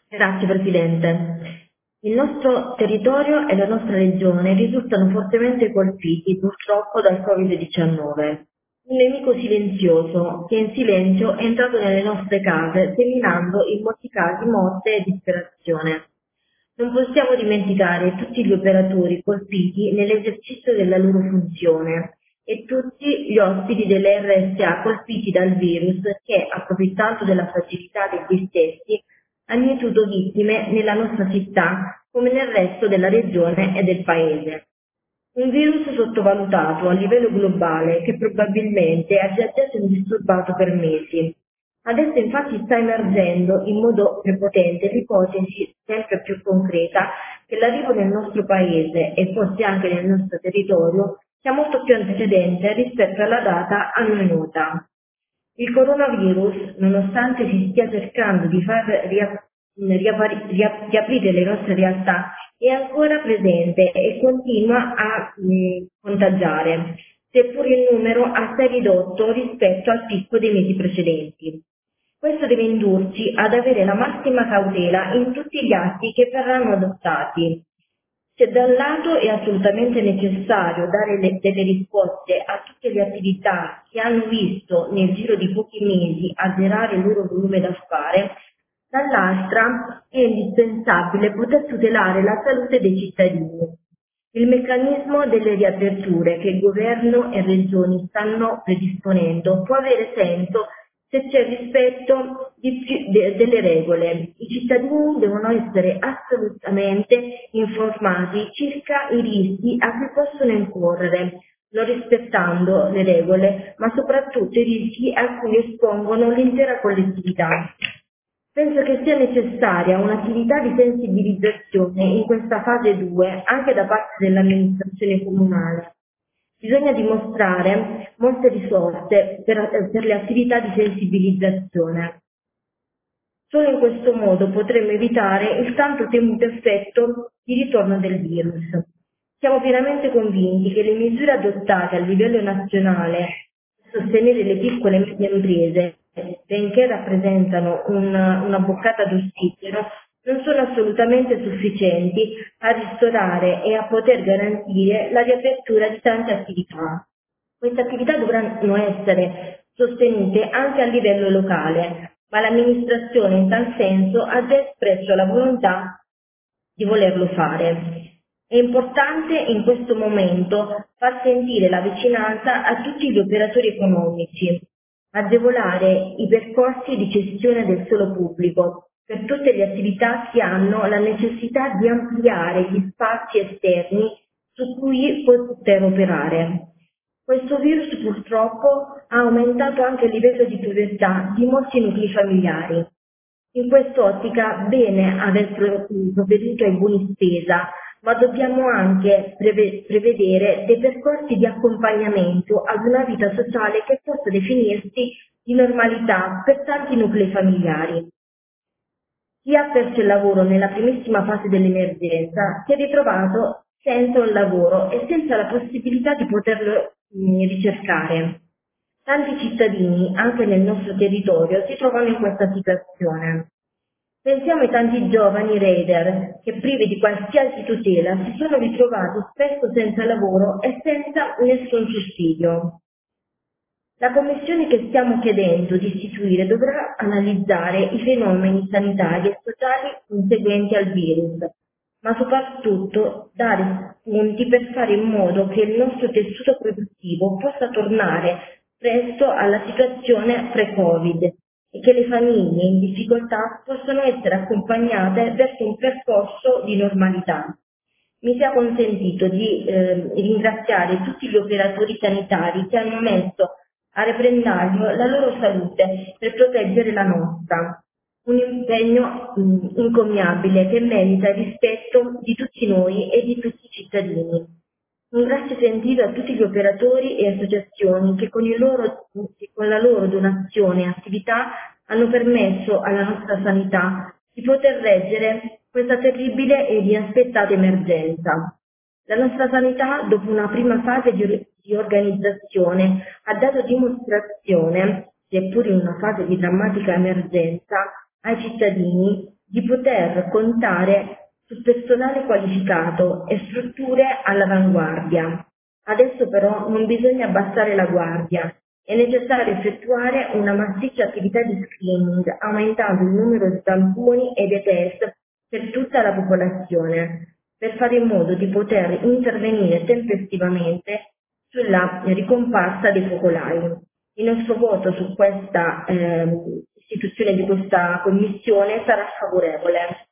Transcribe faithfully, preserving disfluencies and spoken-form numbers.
Grazie Presidente. Il nostro territorio e la nostra regione risultano fortemente colpiti purtroppo dal Covid diciannove, un nemico silenzioso che in silenzio è entrato nelle nostre case seminando in molti casi morte e disperazione. Non possiamo dimenticare tutti gli operatori colpiti nell'esercizio della loro funzione e tutti gli ospiti delle R S A colpiti dal virus che, approfittando della fragilità degli stessi, hanno mietuto vittime nella nostra città come nel resto della regione e del paese. Un virus sottovalutato a livello globale che probabilmente ha già già indisturbato per mesi. Adesso infatti sta emergendo in modo prepotente l'ipotesi sempre più concreta che l'arrivo nel nostro paese e forse anche nel nostro territorio sia molto più antecedente rispetto alla data a noi nota. Il coronavirus, nonostante si stia cercando di far ria- riapari- ria- riaprire le nostre realtà, è ancora presente e continua a mh, contagiare, seppur il numero assai ridotto rispetto al picco dei mesi precedenti. Questo deve indurci ad avere la massima cautela in tutti gli atti che verranno adottati. Se da un lato è assolutamente necessario dare le- delle risposte a tutte le attività che hanno visto nel giro di pochi mesi azzerare il loro volume d'affare, dall'altra è indispensabile poter tutelare la salute dei cittadini. Il meccanismo delle riaperture che il governo e regioni stanno predisponendo può avere senso se c'è rispetto di più- de- delle regole. I cittadini devono essere assolutamente informati circa i rischi a cui possono incorrere, non rispettando le regole, ma soprattutto i rischi a cui espongono l'intera collettività. Penso che sia necessaria un'attività di sensibilizzazione in questa fase due anche da parte dell'amministrazione comunale. Bisogna dimostrare molte risorse per, per le attività di sensibilizzazione. Solo in questo modo potremo evitare il tanto temuto effetto di ritorno del virus. Siamo pienamente convinti che le misure adottate a livello nazionale per sostenere le piccole e medie imprese, benché rappresentano una, una boccata d'ossigeno, non sono assolutamente sufficienti a ristorare e a poter garantire la riapertura di tante attività. Queste attività dovranno essere sostenute anche a livello locale, ma l'amministrazione in tal senso ha già espresso la volontà di volerlo fare. È importante in questo momento far sentire la vicinanza a tutti gli operatori economici, agevolare i percorsi di gestione del suolo pubblico per tutte le attività che hanno la necessità di ampliare gli spazi esterni su cui poter operare. Questo virus purtroppo ha aumentato anche il livello di povertà di molti nuclei familiari. In quest'ottica bene aver provveduto ai buoni spesa, ma dobbiamo anche preve- prevedere dei percorsi di accompagnamento ad una vita sociale che possa definirsi di normalità per tanti nuclei familiari. Chi ha perso il lavoro nella primissima fase dell'emergenza si è ritrovato senza un lavoro e senza la possibilità di poterlo mh, ricercare. Tanti cittadini, anche nel nostro territorio, si trovano in questa situazione. Pensiamo ai tanti giovani raider che, privi di qualsiasi tutela, si sono ritrovati spesso senza lavoro e senza nessun sussidio. La commissione che stiamo chiedendo di istituire dovrà analizzare i fenomeni sanitari e sociali conseguenti al virus, ma soprattutto dare spunti per fare in modo che il nostro tessuto produttivo possa tornare presto alla situazione pre-Covid e che le famiglie in difficoltà possano essere accompagnate verso un percorso di normalità. Mi sia consentito di eh, ringraziare tutti gli operatori sanitari che hanno messo a repentaglio la loro salute per proteggere la nostra. Un impegno mh, incommiabile che merita il rispetto di tutti noi e di tutti i cittadini. Un grazie sentito a tutti gli operatori e associazioni che con, il loro, che con la loro donazione e attività hanno permesso alla nostra sanità di poter reggere questa terribile e inaspettata emergenza. La nostra sanità, dopo una prima fase di, di organizzazione, ha dato dimostrazione, seppur in una fase di drammatica emergenza, ai cittadini di poter contare su personale qualificato e strutture all'avanguardia. Adesso però non bisogna abbassare la guardia, è necessario effettuare una massiccia attività di screening, aumentando il numero di tamponi e dei test per tutta la popolazione, per fare in modo di poter intervenire tempestivamente sulla ricomparsa dei focolai. Il nostro voto su questa eh, istituzione di questa commissione sarà favorevole.